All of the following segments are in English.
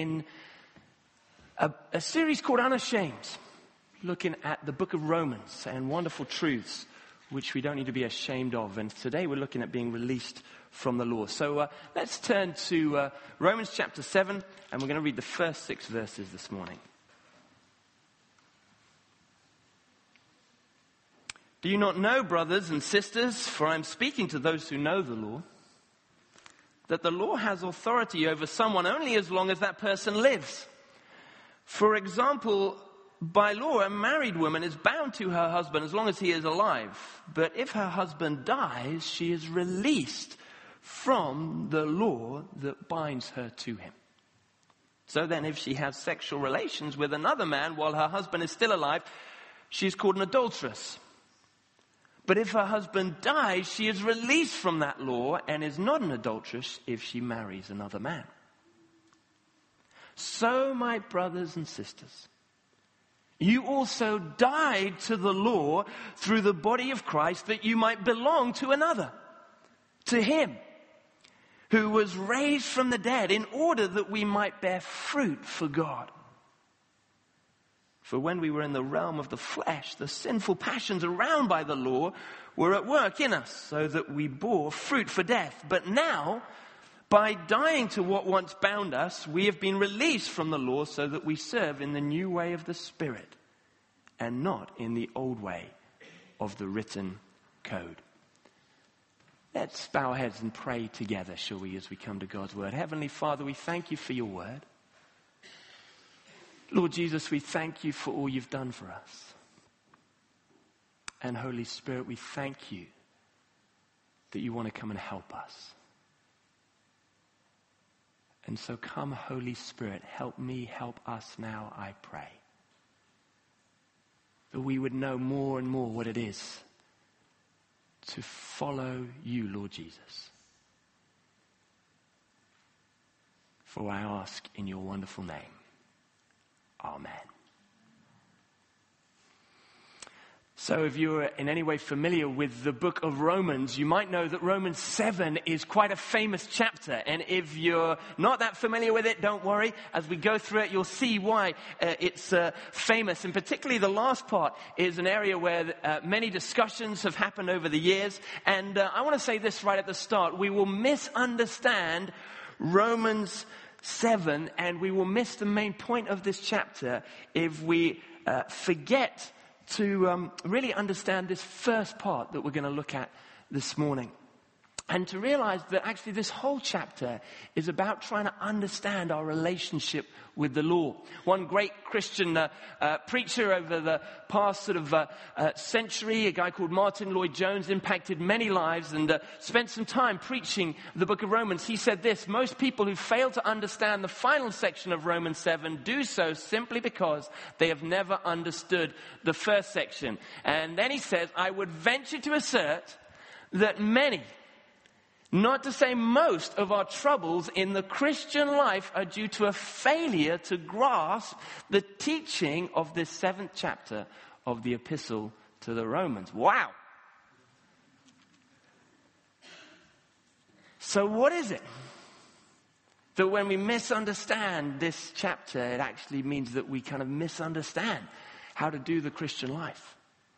in a series called Unashamed, looking at the book of Romans and wonderful truths which we don't need to be ashamed of. And today we're looking at being released from the law. So let's turn to Romans chapter 7, and we're going to read the first 6 verses this morning. Do you not know, brothers and sisters, for I am speaking to those who know the law, that the law has authority over someone only as long as that person lives? For example, by law, a married woman is bound to her husband as long as he is alive. But if her husband dies, she is released from the law that binds her to him. So then, if she has sexual relations with another man while her husband is still alive, she is called an adulteress. But if her husband dies, she is released from that law and is not an adulteress if she marries another man. So, my brothers and sisters, you also died to the law through the body of Christ, that you might belong to another, to him who was raised from the dead, in order that we might bear fruit for God. For when we were in the realm of the flesh, the sinful passions aroused by the law were at work in us, so that we bore fruit for death. But now, by dying to what once bound us, we have been released from the law, so that we serve in the new way of the Spirit, and not in the old way of the written code. Let's bow our heads and pray together, shall we, as we come to God's word. Heavenly Father, we thank you for your word. Lord Jesus, we thank you for all you've done for us. And Holy Spirit, we thank you that you want to come and help us. And so come, Holy Spirit, help me, help us now, I pray. That we would know more and more what it is to follow you, Lord Jesus. For I ask in your wonderful name. Amen. So if you're in any way familiar with the book of Romans, you might know that Romans 7 is quite a famous chapter. And if you're not that familiar with it, don't worry. As we go through it, you'll see why it's famous. And particularly the last part is an area where many discussions have happened over the years. And I want to say this right at the start. We will misunderstand Romans 7, and we will miss the main point of this chapter if we forget to really understand this first part that we're going to look at this morning. And to realize that actually this whole chapter is about trying to understand our relationship with the law. One great Christian preacher over the past century, a guy called Martin Lloyd-Jones, impacted many lives and spent some time preaching the book of Romans. He said this: most people who fail to understand the final section of Romans 7 do so simply because they have never understood the first section. And then he says, I would venture to assert that many, not to say most, of our troubles in the Christian life are due to a failure to grasp the teaching of this 7th chapter of the epistle to the Romans. Wow. So what is it? That when we misunderstand this chapter, it actually means that we kind of misunderstand how to do the Christian life.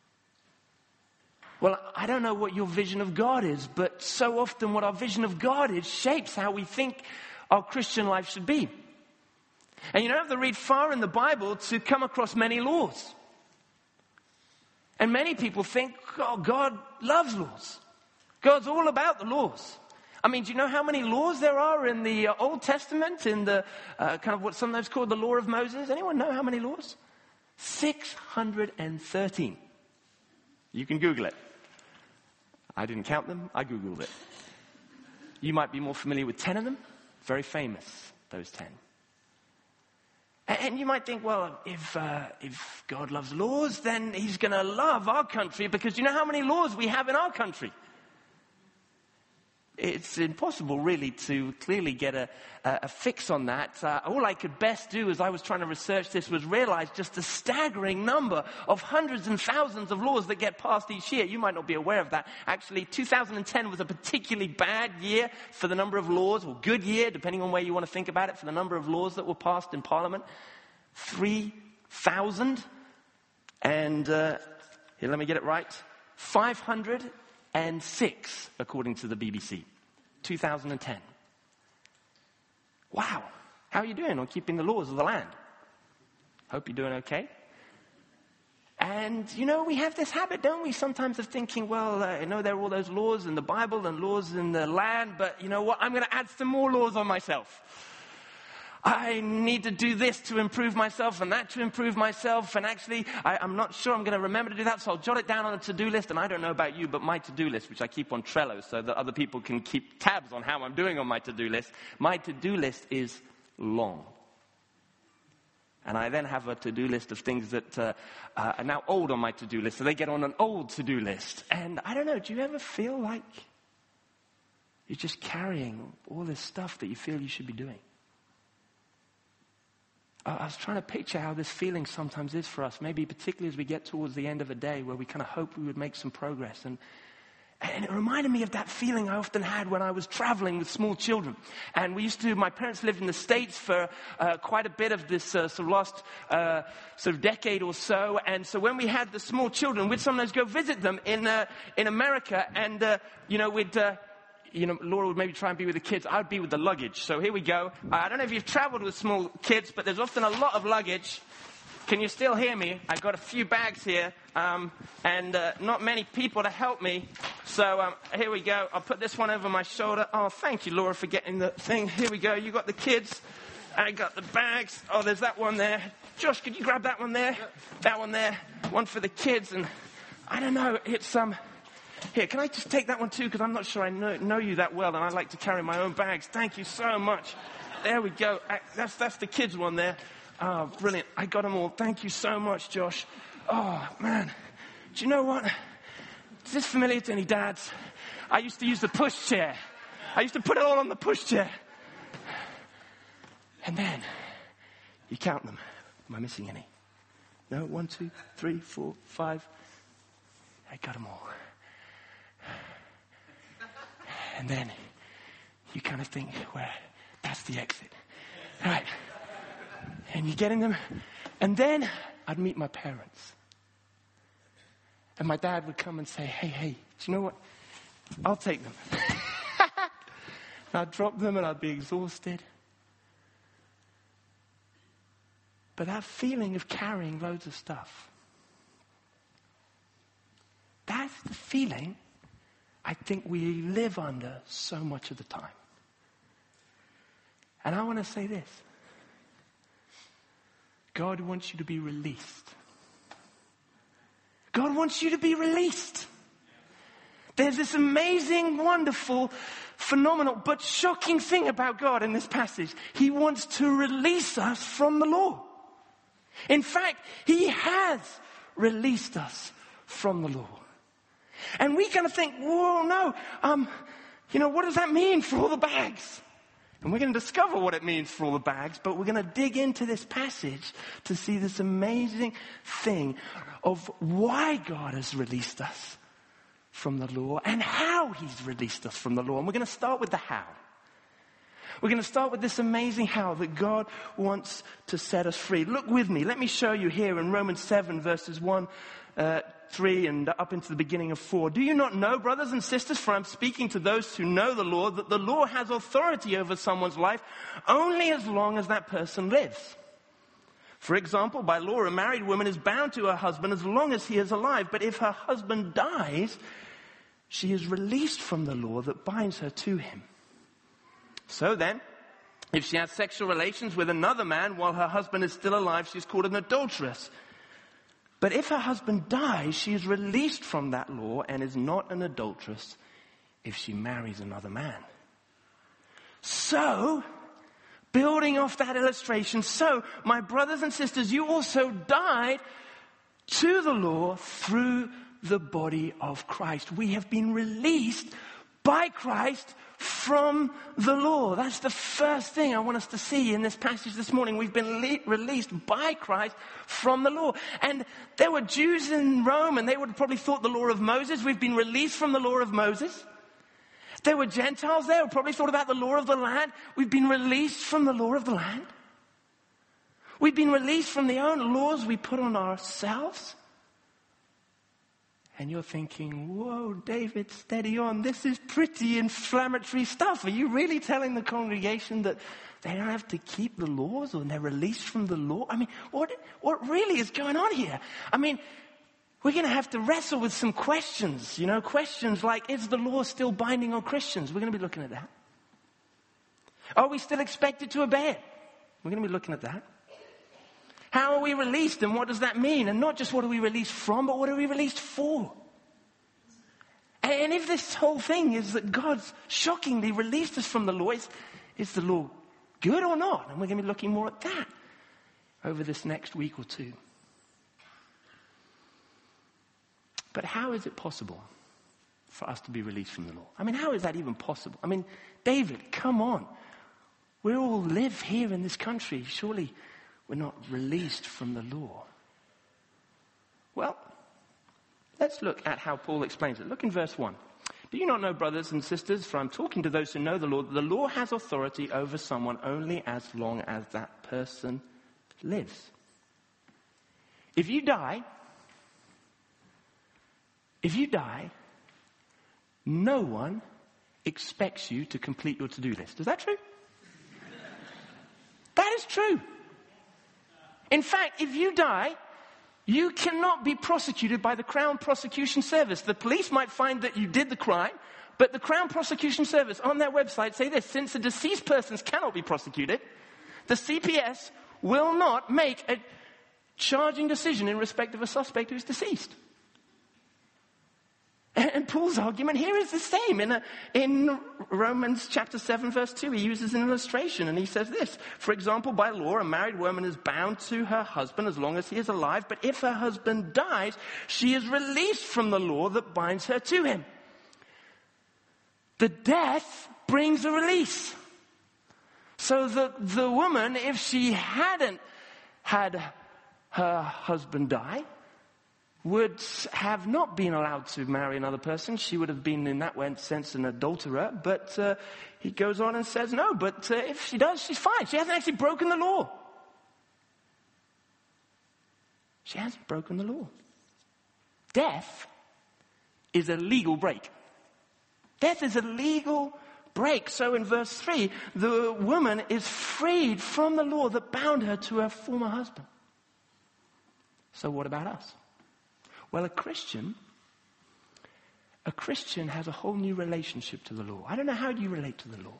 Well, I don't know what your vision of God is, but so often what our vision of God is shapes how we think our Christian life should be. And you don't have to read far in the Bible to come across many laws. And many people think, oh, God loves laws. God's all about the laws. I mean, do you know how many laws there are in the Old Testament, in the kind of what's sometimes called the Law of Moses? Anyone know how many laws? 613. You can Google it. I didn't count them, I Googled it. You might be more familiar with 10 of them. Very famous, those 10. And you might think, well, if God loves laws, then he's going to love our country, because you know how many laws we have in our country? it's impossible really to clearly get a fix on that. All I could best do as I was trying to research this was realize just a staggering number of hundreds and thousands of laws that get passed each year. You might not be aware of that. Actually, 2010 was a particularly bad year for the number of laws, or good year, depending on where you want to think about it, for the number of laws that were passed in Parliament. 3,000. And, here, let me get it right. 506, according to the BBC. 2010. Wow. How are you doing on keeping the laws of the land? Hope you're doing okay. And, we have this habit, don't we, sometimes of thinking, well, I know there are all those laws in the Bible and laws in the land, but you know what? I'm going to add some more laws on myself. I need to do this to improve myself and that to improve myself. And actually, I'm not sure I'm going to remember to do that. So I'll jot it down on a to-do list. And I don't know about you, but my to-do list, which I keep on Trello so that other people can keep tabs on how I'm doing on my to-do list. My to-do list is long. And I then have a to-do list of things that are now old on my to-do list. So they get on an old to-do list. And I don't know, do you ever feel like you're just carrying all this stuff that you feel you should be doing? I was trying to picture how this feeling sometimes is for us, maybe particularly as we get towards the end of a day where we kind of hope we would make some progress. And it reminded me of that feeling I often had when I was traveling with small children. And my parents lived in the States for quite a bit of this sort of last sort of decade or so. And so when we had the small children, we'd sometimes go visit them in America. And, we'd... Laura would maybe try and be with the kids. I'd be with the luggage. So here we go. I don't know if you've traveled with small kids, but there's often a lot of luggage. Can you still hear me? I've got a few bags here, and not many people to help me. So here we go. I'll put this one over my shoulder. Oh, thank you, Laura, for getting the thing. Here we go. You got the kids. I got the bags. Oh, there's that one there. Josh, could you grab that one there? Yep. That one there. One for the kids. And I don't know. It's Here, can I just take that one too? Because I'm not sure I know you that well, and I like to carry my own bags. Thank you so much. There we go. That's the kids' one there. Oh, brilliant. I got them all. Thank you so much, Josh. Oh, man. Do you know what? Is this familiar to any dads? I used to use the push chair. I used to put it all on the push chair. And then you count them. Am I missing any? No? 1, 2, 3, 4, 5. I got them all. And then you kind of think, well, that's the exit. Right. And you get in them. And then I'd meet my parents. And my dad would come and say, hey, do you know what? I'll take them. And I'd drop them and I'd be exhausted. But that feeling of carrying loads of stuff, that's the feeling I think we live under so much of the time. And I want to say this. God wants you to be released. God wants you to be released. There's this amazing, wonderful, phenomenal, but shocking thing about God in this passage. He wants to release us from the law. In fact, He has released us from the law. And we kind of think, whoa, no, what does that mean for all the bags? And we're going to discover what it means for all the bags, but we're going to dig into this passage to see this amazing thing of why God has released us from the law and how He's released us from the law. And we're going to start with the how. We're going to start with this amazing how that God wants to set us free. Look with me. Let me show you here in Romans 7 verses 1, 3 and up into the beginning of 4. Do you not know, brothers and sisters, for I'm speaking to those who know the law, that the law has authority over someone's life only as long as that person lives? For example, by law, a married woman is bound to her husband as long as he is alive. But if her husband dies, she is released from the law that binds her to him. So then, if she has sexual relations with another man while her husband is still alive, she is called an adulteress. But if her husband dies, she is released from that law and is not an adulteress if she marries another man. So, building off that illustration, so, my brothers and sisters, you also died to the law through the body of Christ. We have been released by Christ from the law. That's the first thing I want us to see in this passage this morning. We've been released by Christ from the law. And there were Jews in Rome, and they would have probably thought the law of Moses. We've been released from the law of Moses. There were Gentiles there who probably thought about the law of the land. We've been released from the law of the land. We've been released from the own laws we put on ourselves. And you're thinking, whoa, David, steady on. This is pretty inflammatory stuff. Are you really telling the congregation that they don't have to keep the laws or they're released from the law? I mean, what really is going on here? I mean, we're going to have to wrestle with some questions, questions like, is the law still binding on Christians? We're going to be looking at that. Are we still expected to obey it? We're going to be looking at that. How are we released and what does that mean? And not just what are we released from, but what are we released for? And if this whole thing is that God's shockingly released us from the law, is the law good or not? And we're going to be looking more at that over this next week or two. But how is it possible for us to be released from the law? I mean, how is that even possible? I mean, David, come on. We all live here in this country. Surely we're not released from the law. Well, let's look at how Paul explains it. Look in verse 1. Do you not know, brothers and sisters, for I'm talking to those who know the law, that the law has authority over someone only as long as that person lives. If you die, no one expects you to complete your to-do list. Is that true? That is true. In fact, if you die, you cannot be prosecuted by the Crown Prosecution Service. The police might find that you did the crime, but the Crown Prosecution Service on their website say this: since the deceased persons cannot be prosecuted, the CPS will not make a charging decision in respect of a suspect who's deceased. And Paul's argument here is the same. In Romans chapter 7, verse 2, he uses an illustration and he says this: for example, by law, a married woman is bound to her husband as long as he is alive, but if her husband dies, she is released from the law that binds her to him. The death brings a release. So the woman, if she hadn't had her husband die, would have not been allowed to marry another person. She would have been, in that sense, an adulterer. But he goes on and says, no, but if she does, she's fine. She hasn't actually broken the law. She hasn't broken the law. Death is a legal break. Death is a legal break. So in verse 3, the woman is freed from the law that bound her to her former husband. So what about us? Well, a Christian has a whole new relationship to the law. I don't know, how do you relate to the law?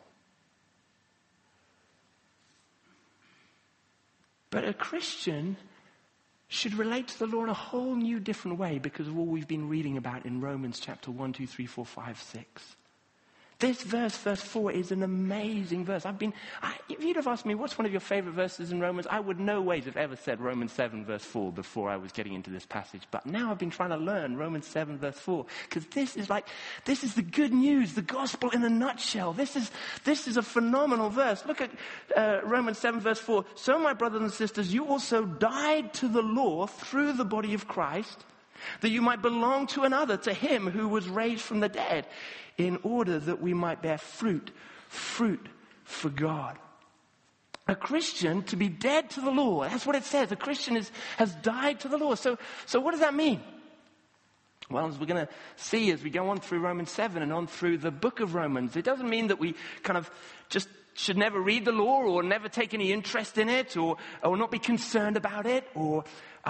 But a Christian should relate to the law in a whole new different way because of all we've been reading about in Romans chapter 1, 2, 3, 4, 5, 6. This verse 4, is an amazing verse. If you'd have asked me, what's one of your favorite verses in Romans, I would no ways have ever said Romans 7, verse 4 before I was getting into this passage. But now I've been trying to learn Romans 7, verse 4, because this is the good news, the gospel in a nutshell. This is a phenomenal verse. Look at Romans 7, verse 4. So, my brothers and sisters, you also died to the law through the body of Christ, that you might belong to another, to him who was raised from the dead, in order that we might bear fruit for God. A Christian, to be dead to the law, that's what it says. A Christian has died to the law. So what does that mean? Well, as we're going to see as we go on through Romans 7 and on through the book of Romans, it doesn't mean that we kind of just should never read the law or never take any interest in it or not be concerned about it, or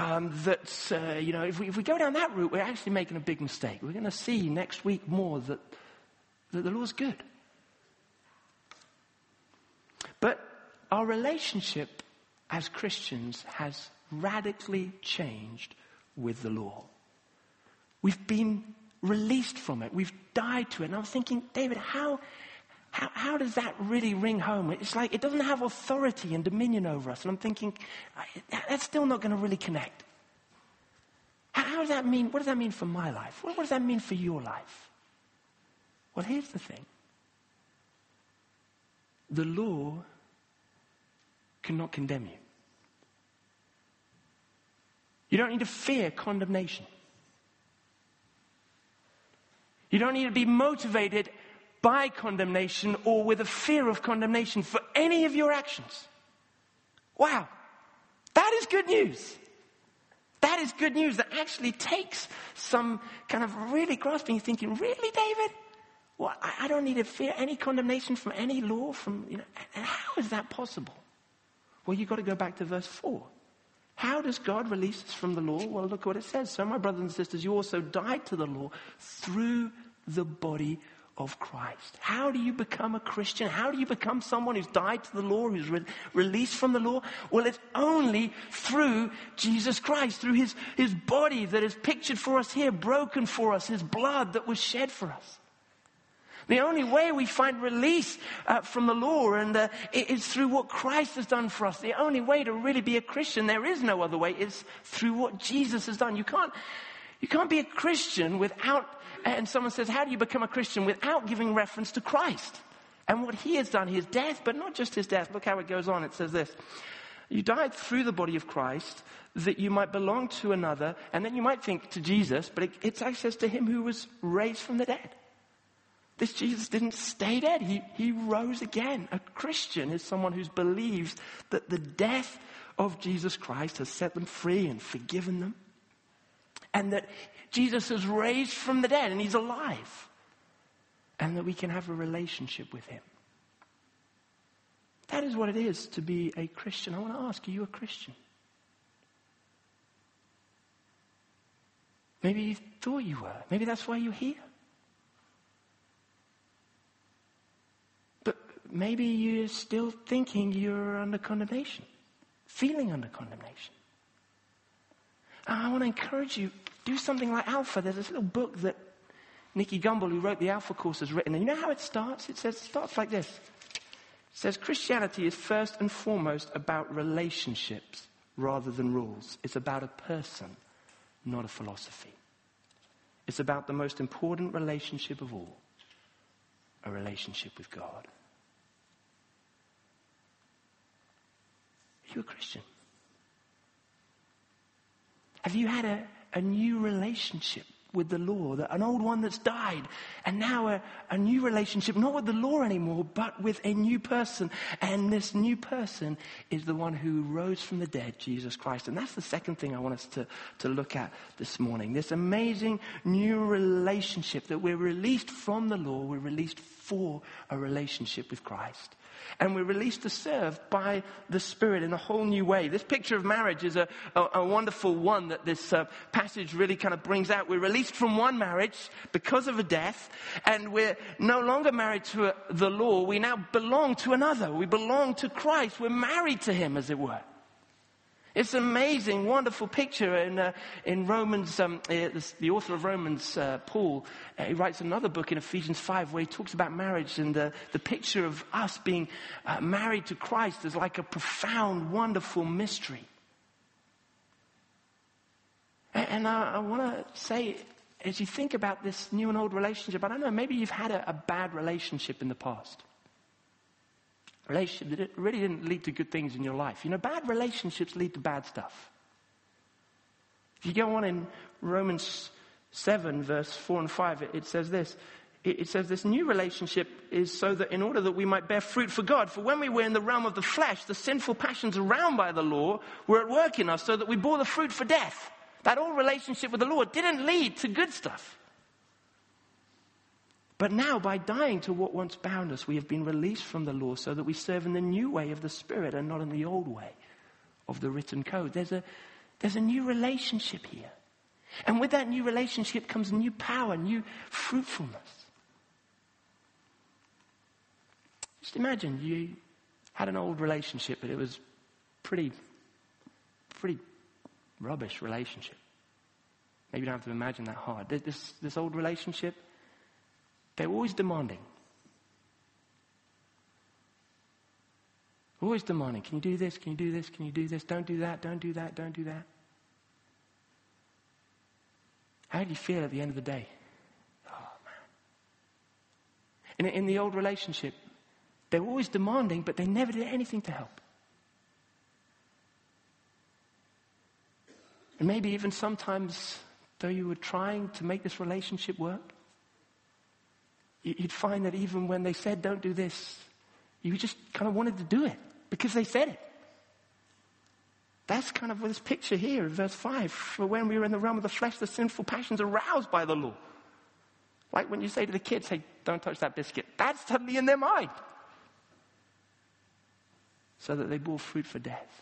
if we go down that route, we're actually making a big mistake. We're going to see next week more that the law is good. But our relationship as Christians has radically changed with the law. We've been released from it. We've died to it. And I was thinking, David, how does that really ring home? It's like it doesn't have authority and dominion over us. And I'm thinking, that's still not going to really connect. How does that mean? What does that mean for my life? What does that mean for your life? Well, here's the thing. The law cannot condemn you. You don't need to fear condemnation. You don't need to be motivated by condemnation or with a fear of condemnation for any of your actions. Wow, that is good news. That is good news that actually takes some kind of really grasping, thinking, really, David? Well, I don't need to fear any condemnation from any law, and how is that possible? Well, you've got to go back to verse 4. How does God release us from the law? Well, look what it says. So, my brothers and sisters, you also died to the law through the body of Christ. How do you become a Christian? How do you become someone who's died to the law, who's released from the law? Well, it's only through Jesus Christ, through his body that is pictured for us here, broken for us, his blood that was shed for us. The only way we find release from the law is through what Christ has done for us. The only way to really be a Christian, there is no other way, is through what Jesus has done. You can't be a Christian without, and someone says, how do you become a Christian? Without giving reference to Christ and what he has done, his death, but not just his death. Look how it goes on. It says this. You died through the body of Christ that you might belong to another, and then you might think to Jesus, but it says to him who was raised from the dead. This Jesus didn't stay dead. He rose again. A Christian is someone who believes that the death of Jesus Christ has set them free and forgiven them. And that Jesus has raised from the dead and he's alive. And that we can have a relationship with him. That is what it is to be a Christian. I want to ask, are you a Christian? Maybe you thought you were. Maybe that's why you're here. Maybe you're still thinking you're under condemnation, feeling under condemnation. I want to encourage you, do something like Alpha. There's this little book that Nicky Gumbel, who wrote the Alpha course, has written. And you know how it starts? It starts like this. It says, Christianity is first and foremost about relationships rather than rules. It's about a person, not a philosophy. It's about the most important relationship of all, a relationship with God. Are you a Christian? Have you had a new relationship with the law, an old one that's died, and now a new relationship, not with the law anymore, but with a new person. And this new person is the one who rose from the dead, Jesus Christ. And that's the second thing I want us to look at this morning. This amazing new relationship that we're released from the law, we're released for a relationship with Christ. And we're released to serve by the Spirit in a whole new way. This picture of marriage is a wonderful one that this passage really kind of brings out. We're released from one marriage because of a death, and we're no longer married to the law. We now belong to another. We belong to Christ. We're married to him, as it were. It's an amazing, wonderful picture in Romans. The author of Romans, Paul, he writes another book in Ephesians 5 where he talks about marriage, and the picture of us being married to Christ is like a profound, wonderful mystery. And I want to say, as you think about this new and old relationship, I don't know, maybe you've had a bad relationship in the past. Relationship that really didn't lead to good things in your life. You know, bad relationships lead to bad stuff. If you go on in Romans 7, verse 4 and 5, it says this. It says this new relationship is so that in order that we might bear fruit for God. For when we were in the realm of the flesh, the sinful passions around by the law were at work in us so that we bore the fruit for death. That old relationship with the law didn't lead to good stuff. But now, by dying to what once bound us, we have been released from the law so that we serve in the new way of the Spirit and not in the old way of the written code. There's a new relationship here. And with that new relationship comes new power, new fruitfulness. Just imagine you had an old relationship, but it was pretty rubbish relationship. Maybe you don't have to imagine that hard. This old relationship, they were always demanding. Always demanding. Can you do this? Can you do this? Can you do this? Don't do that. Don't do that. Don't do that. How do you feel at the end of the day? Oh, man. In the old relationship, they were always demanding, but they never did anything to help. And maybe even sometimes, though you were trying to make this relationship work, you'd find that even when they said, don't do this, you just kind of wanted to do it because they said it. That's kind of this picture here, verse 5. For when we were in the realm of the flesh, the sinful passions aroused by the law. Like when you say to the kids, hey, don't touch that biscuit. That's totally in their mind. So that they bore fruit for death.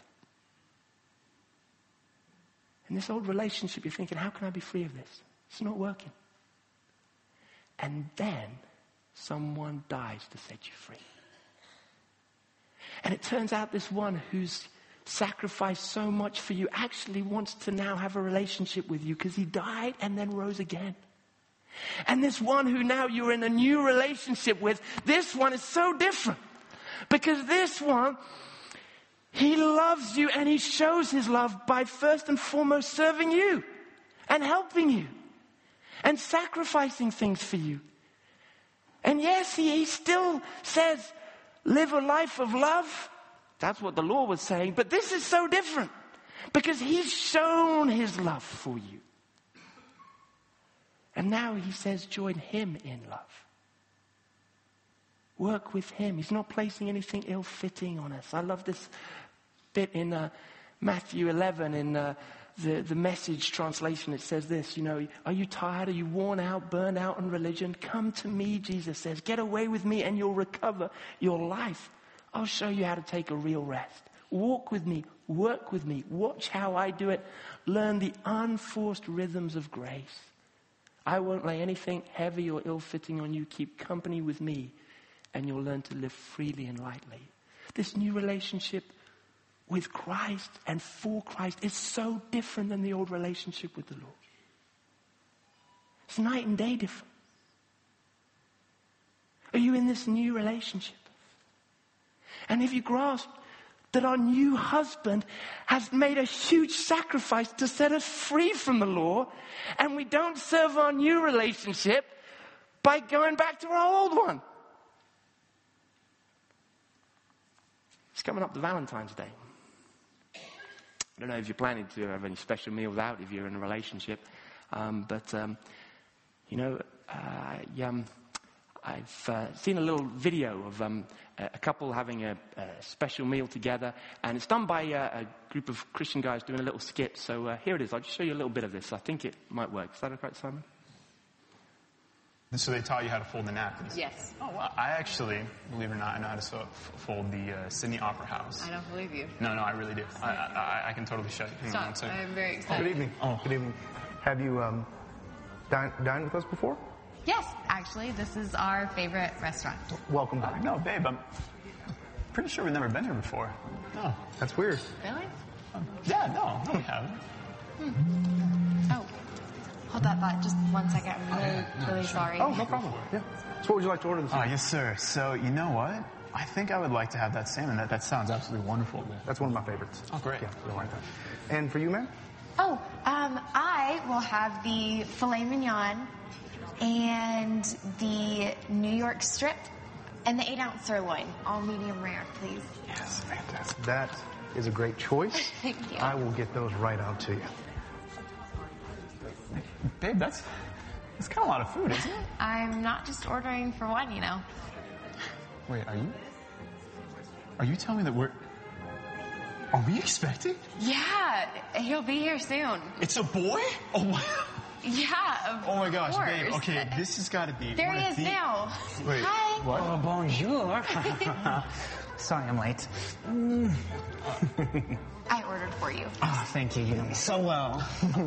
In this old relationship, you're thinking, how can I be free of this? It's not working. And then someone dies to set you free. And it turns out this one who's sacrificed so much for you actually wants to now have a relationship with you because he died and then rose again. And this one who now you're in a new relationship with, this one is so different. Because this one, he loves you and he shows his love by first and foremost serving you and helping you and sacrificing things for you. And yes, he still says, live a life of love. That's what the law was saying. But this is so different because he's shown his love for you. And now he says, join him in love. Work with him. He's not placing anything ill-fitting on us. I love this bit in Matthew 11 in the Message translation. It says this, are you tired? Are you worn out, burned out on religion? Come to me, Jesus says. Get away with me and you'll recover your life. I'll show you how to take a real rest. Walk with me, work with me, watch how I do it. Learn the unforced rhythms of grace. I won't lay anything heavy or ill-fitting on you. Keep company with me and you'll learn to live freely and lightly. This new relationship with Christ and for Christ is so different than the old relationship with the Lord. It's night and day different. Are you in this new relationship? And if you grasp that our new husband has made a huge sacrifice to set us free from the law, and we don't serve our new relationship by going back to our old one. It's coming up to Valentine's Day. I don't know if you're planning to have any special meals out if you're in a relationship, I've seen a little video of a couple having a special meal together, and it's done by a group of Christian guys doing a little skit. So here it is. I'll just show you a little bit of this. I think it might work. Is that okay, Simon? So they taught you how to fold the napkins? Yes. Oh, wow. I actually, believe it or not, I know how to fold the Sydney Opera House. I don't believe you. No, I really do. I can totally show you. Hang on one Stop. second. I'm very excited. Good evening. Oh, good evening. Have you dined with us before? Yes, actually, this is our favorite restaurant. Welcome back. No, babe, I'm pretty sure we've never been here before. No. That's weird. Really? Yeah, no, we haven't. Oh, hold that thought just 1 second. I'm really sorry. Oh, no problem. Yeah. So what would you like to order this evening? Yes, sir. So, you know what? I think I would like to have that salmon. That sounds absolutely wonderful. That's one of my favorites. Oh, great. Yeah, you'll like that. And for you, ma'am? Oh, I will have the filet mignon and the New York strip and the 8-ounce sirloin, all medium rare, please. Yes, fantastic. That is a great choice. Thank you. I will get those right out to you. Babe, that's kind of a lot of food, isn't it? I'm not just ordering for one, Wait, are you telling me that are we expecting? Yeah, he'll be here soon. It's a boy? Oh my. Yeah, of Oh my gosh, course. babe. Okay, this has got to be. There he is now. Wait, Hi. what? Oh, bonjour. Sorry I'm late. I ordered for you. Oh, thank you. You know me so well.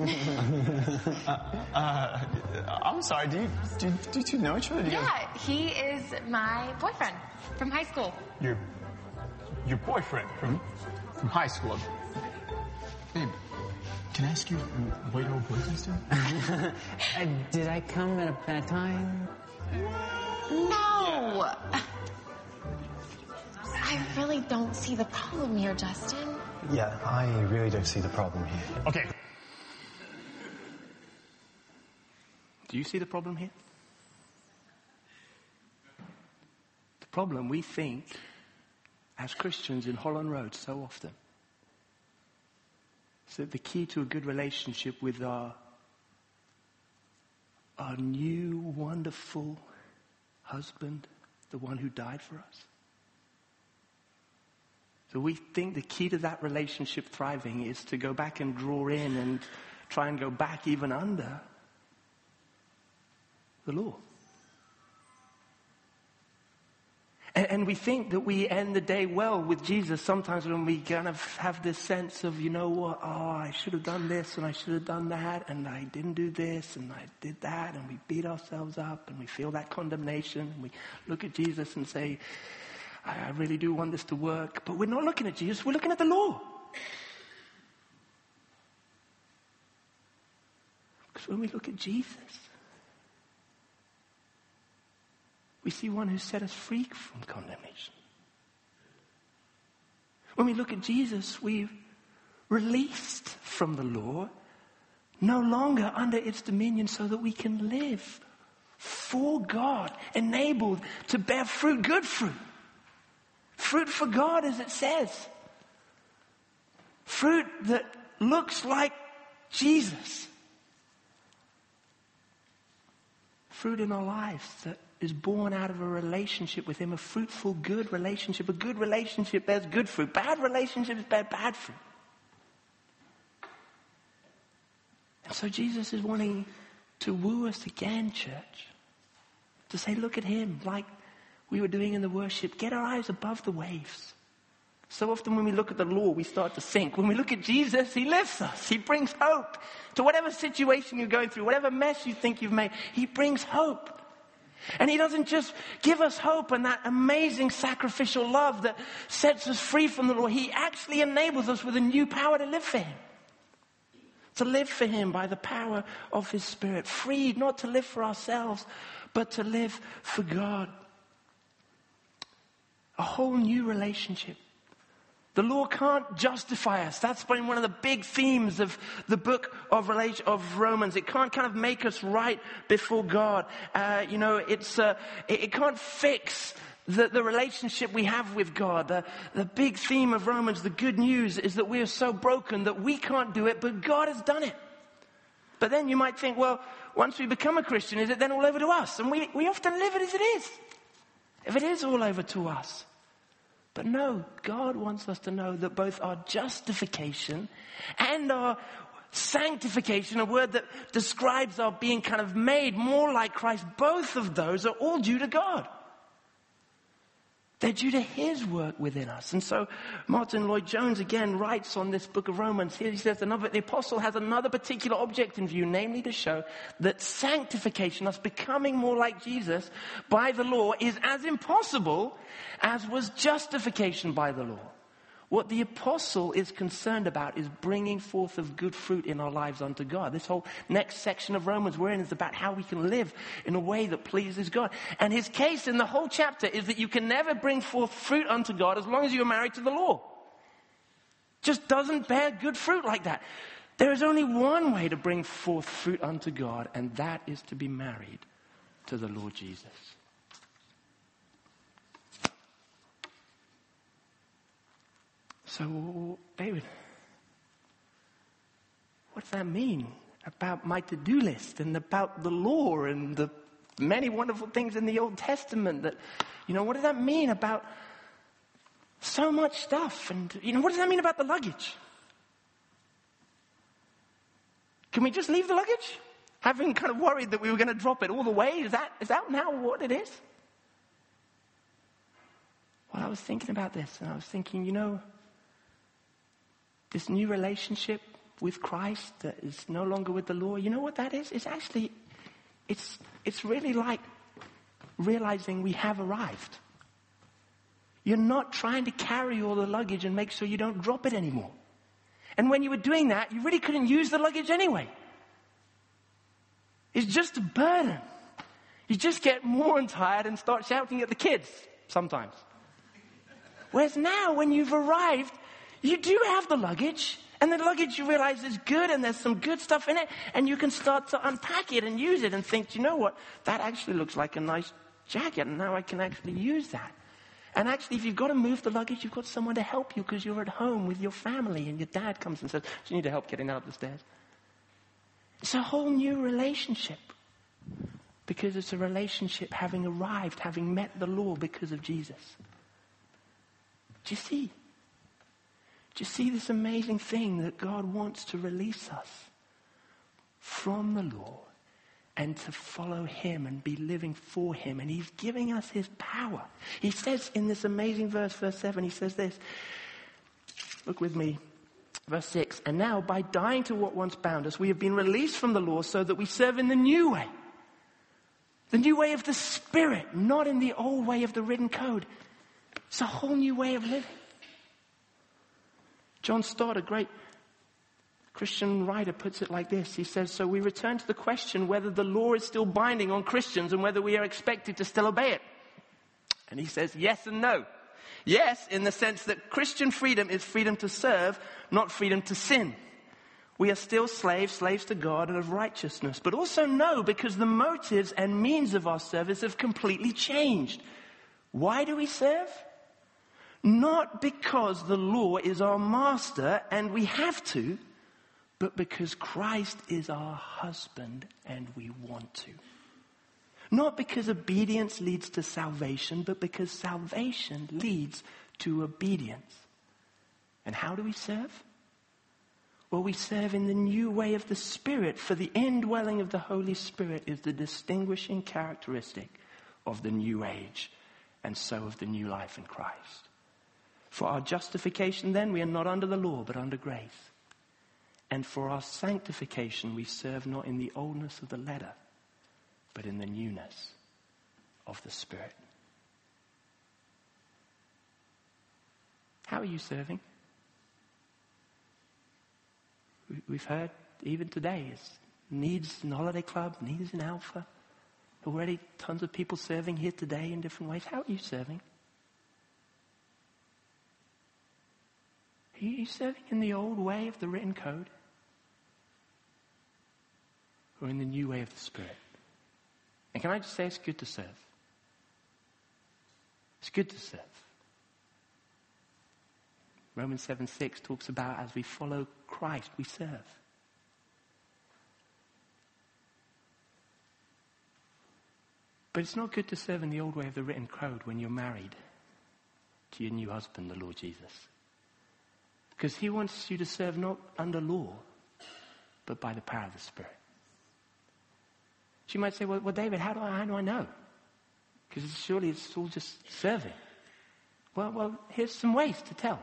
I'm sorry. Do you two know each other? Yeah, he is my boyfriend from high school. Your boyfriend from high school. Babe, can I ask you what your boyfriend's doing? Did I come at a bad time? No. I really don't see the problem here, Justin. Yeah, I really don't see the problem here. Okay. Do you see the problem here? Problem, we think, as Christians in Holland Road so often, is that the key to a good relationship with our new, wonderful husband, the one who died for us. So we think the key to that relationship thriving is to go back and draw in and try and go back even under the law. And we think that we end the day well with Jesus sometimes when we kind of have this sense of, you know what, I should have done this and I should have done that and I didn't do this and I did that, and we beat ourselves up and we feel that condemnation and we look at Jesus and say, I really do want this to work. But we're not looking at Jesus, we're looking at the law. Because when we look at Jesus, we see one who set us free from condemnation. When we look at Jesus, we're released from the law, no longer under its dominion, so that we can live for God, enabled to bear fruit, good fruit. Fruit for God, as it says. Fruit that looks like Jesus. Fruit in our lives that is born out of a relationship with Him, a fruitful, good relationship. A good relationship bears good fruit. Bad relationships bear bad fruit. And so Jesus is wanting to woo us again, church. To say, look at Him, like we were doing in the worship. Get our eyes above the waves. So often when we look at the law, we start to sink. When we look at Jesus, He lifts us. He brings hope to whatever situation you're going through, whatever mess you think you've made. He brings hope. And He doesn't just give us hope and that amazing sacrificial love that sets us free from the law. He actually enables us with a new power to live for Him. To live for Him by the power of His Spirit. Freed not to live for ourselves, but to live for God. A whole new relationship. The law can't justify us. That's been one of the big themes of the book of Romans. It can't kind of make us right before God. It can't fix the relationship we have with God. The big theme of Romans, the good news, is that we are so broken that we can't do it, but God has done it. But then you might think, well, once we become a Christian, is it then all over to us? And we often live it as it is. If it is all over to us. But no, God wants us to know that both our justification and our sanctification, a word that describes our being kind of made more like Christ, both of those are all due to God. They're due to His work within us. And so Martin Lloyd-Jones again writes on this book of Romans. Here he says the apostle has another particular object in view, namely to show that sanctification, us becoming more like Jesus by the law, is as impossible as was justification by the law. What the apostle is concerned about is bringing forth of good fruit in our lives unto God. This whole next section of Romans we're in is about how we can live in a way that pleases God. And his case in the whole chapter is that you can never bring forth fruit unto God as long as you're married to the law. Just doesn't bear good fruit like that. There is only one way to bring forth fruit unto God, and that is to be married to the Lord Jesus. So, David, what does that mean about my to-do list and about the law and the many wonderful things in the Old Testament that, what does that mean about so much stuff? And, what does that mean about the luggage? Can we just leave the luggage? Having kind of worried that we were going to drop it all the way? Is that now what it is? Well, I was thinking about this and I was thinking, this new relationship with Christ that is no longer with the law, you know what that is? It's actually, it's really like realizing we have arrived. You're not trying to carry all the luggage and make sure you don't drop it anymore. And when you were doing that, you really couldn't use the luggage anyway. It's just a burden. You just get more and tired and start shouting at the kids sometimes. Whereas now, when you've arrived, you do have the luggage, and the luggage you realize is good, and there's some good stuff in it, and you can start to unpack it and use it and think, you know what, that actually looks like a nice jacket, and now I can actually use that. And actually, if you've got to move the luggage, you've got someone to help you because you're at home with your family and your dad comes and says, "Do you need help getting up the stairs?" It's a whole new relationship because it's a relationship having arrived, having met the law because of Jesus. Do you see? Do you see this amazing thing that God wants to release us from the law and to follow him and be living for him? And he's giving us his power. He says in this amazing verse 7, he says this. Look with me. Verse 6. And now by dying to what once bound us, we have been released from the law so that we serve in the new way. The new way of the Spirit, not in the old way of the written code. It's a whole new way of living. John Stott, a great Christian writer, puts it like this. He says, so we return to the question whether the law is still binding on Christians and whether we are expected to still obey it. And he says, yes and no. Yes, in the sense that Christian freedom is freedom to serve, not freedom to sin. We are still slaves to God and of righteousness. But also no, because the motives and means of our service have completely changed. Why do we serve? Not because the law is our master and we have to, but because Christ is our husband and we want to. Not because obedience leads to salvation, but because salvation leads to obedience. And how do we serve? Well, we serve in the new way of the Spirit, for the indwelling of the Holy Spirit is the distinguishing characteristic of the new age, and so of the new life in Christ. For our justification then, we are not under the law, but under grace. And for our sanctification, we serve not in the oldness of the letter, but in the newness of the Spirit. How are you serving? We've heard even today, it's needs in Holiday Club, needs in Alpha. Already tons of people serving here today in different ways. How are you serving? Are you serving in the old way of the written code? Or in the new way of the Spirit? And can I just say it's good to serve? It's good to serve. Romans 7:6 talks about as we follow Christ, we serve. But it's not good to serve in the old way of the written code when you're married to your new husband, the Lord Jesus. Because he wants you to serve not under law, but by the power of the Spirit. So you might say, well David, how do I know? Because surely it's all just serving. Well, here's some ways to tell.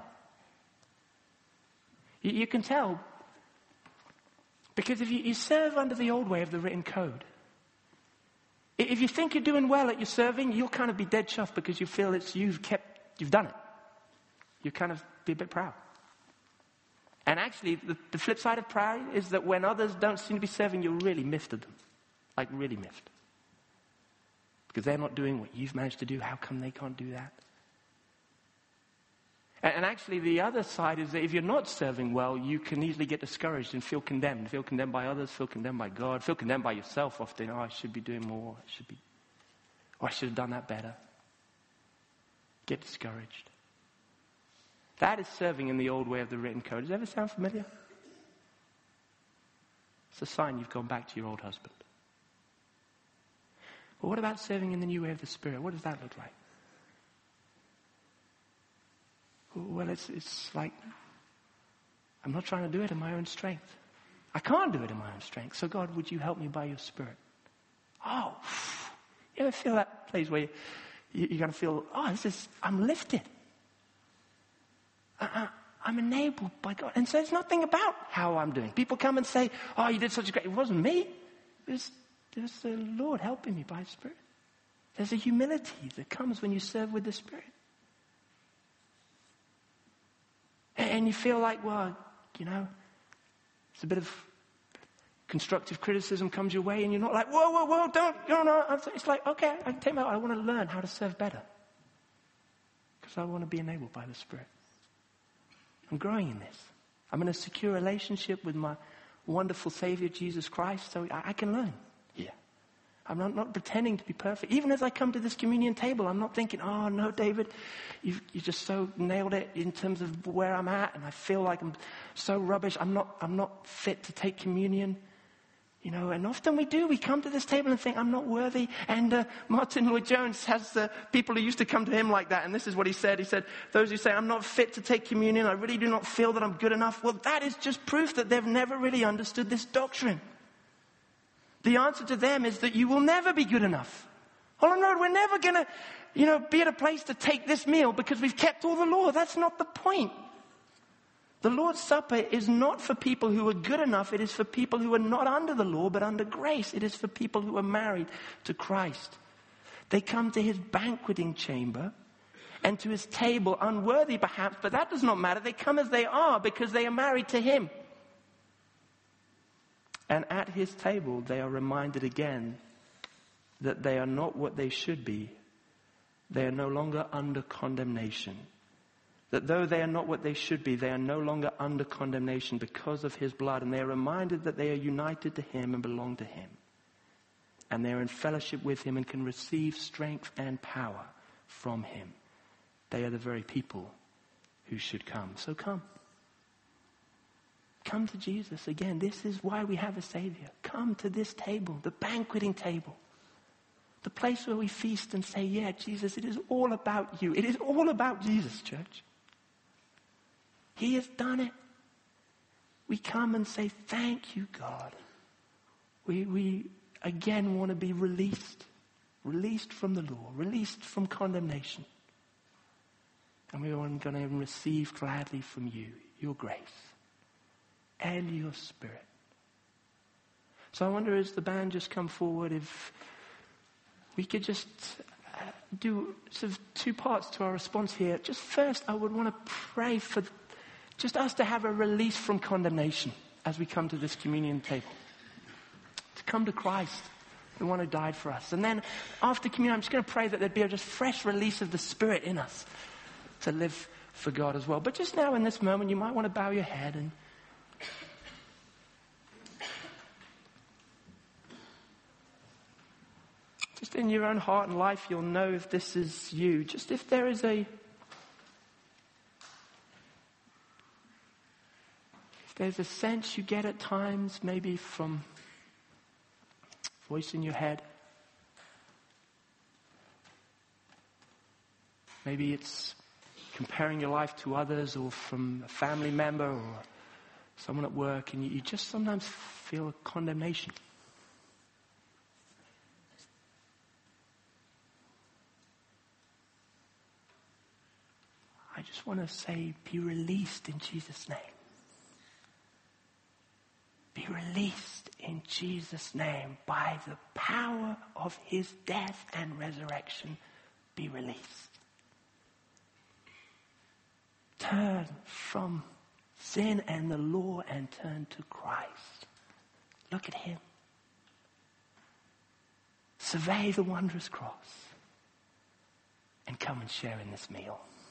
You can tell because if you serve under the old way of the written code, if you think you're doing well at your serving, you'll kind of be dead chuffed because you feel you've done it. You kind of be a bit proud. And actually, the flip side of pride is that when others don't seem to be serving, you're really miffed at them. Like really miffed. Because they're not doing what you've managed to do. How come they can't do that? And actually, the other side is that if you're not serving well, you can easily get discouraged and feel condemned. Feel condemned by others, feel condemned by God, feel condemned by yourself often. I should be doing more. I should have done that better. Get discouraged. That is serving in the old way of the written code. Does it ever sound familiar? It's a sign you've gone back to your old husband. But what about serving in the new way of the Spirit? What does that look like? Well, it's like, I'm not trying to do it in my own strength. I can't do it in my own strength. So God, would you help me by your Spirit? Oh, you ever feel that place where you're going to feel, I'm lifted. I'm enabled by God. And so it's nothing about how I'm doing. People come and say, oh, you did such a great, it wasn't me. It was the Lord helping me by His Spirit. There's a humility that comes when you serve with the Spirit. And you feel like, well, it's a bit of constructive criticism comes your way and you're not like, whoa, don't, It's like, okay, I want to learn how to serve better. Because I want to be enabled by the Spirit. I'm growing in this. I'm in a secure relationship with my wonderful Savior, Jesus Christ, so I can learn here. I'm not pretending to be perfect. Even as I come to this communion table, I'm not thinking, oh no, David, you just so nailed it in terms of where I'm at, and I feel like I'm so rubbish. I'm not fit to take communion. And often we do. We come to this table and think, I'm not worthy. And Martin Lloyd-Jones has people who used to come to him like that. And this is what he said. He said, those who say, I'm not fit to take communion, I really do not feel that I'm good enough. Well, that is just proof that they've never really understood this doctrine. The answer to them is that you will never be good enough. Holland Road, we're never going to, be at a place to take this meal because we've kept all the law. That's not the point. The Lord's Supper is not for people who are good enough. It is for people who are not under the law, but under grace. It is for people who are married to Christ. They come to his banqueting chamber and to his table, unworthy perhaps, but that does not matter. They come as they are because they are married to him. And at his table, they are reminded again that they are not what they should be. They are no longer under condemnation. That though they are not what they should be, they are no longer under condemnation because of his blood. And they are reminded that they are united to him and belong to him. And they are in fellowship with him and can receive strength and power from him. They are the very people who should come. So come. Come to Jesus. Again, this is why we have a Savior. Come to this table, the banqueting table. The place where we feast and say, yeah, Jesus, it is all about you. It is all about Jesus, church. He has done it. We come and say, thank you, God. We again want to be released from the law, released from condemnation. And we are going to receive gladly from you your grace and your Spirit. So I wonder, as the band just come forward, if we could just do sort of two parts to our response here. Just first, I would want to pray for just us to have a release from condemnation as we come to this communion table. To come to Christ, the one who died for us. And then after communion, I'm just going to pray that there'd be a just fresh release of the Spirit in us to live for God as well. But just now in this moment, you might want to bow your head and just in your own heart and life, you'll know if this is you. Just if there is if there's a sense you get at times, maybe from voice in your head. Maybe it's comparing your life to others or from a family member or someone at work, and you just sometimes feel a condemnation. I just want to say, be released in Jesus' name. Be released in Jesus' name by the power of his death and resurrection. Be released. Turn from sin and the law and turn to Christ. Look at him. Survey the wondrous cross and come and share in this meal.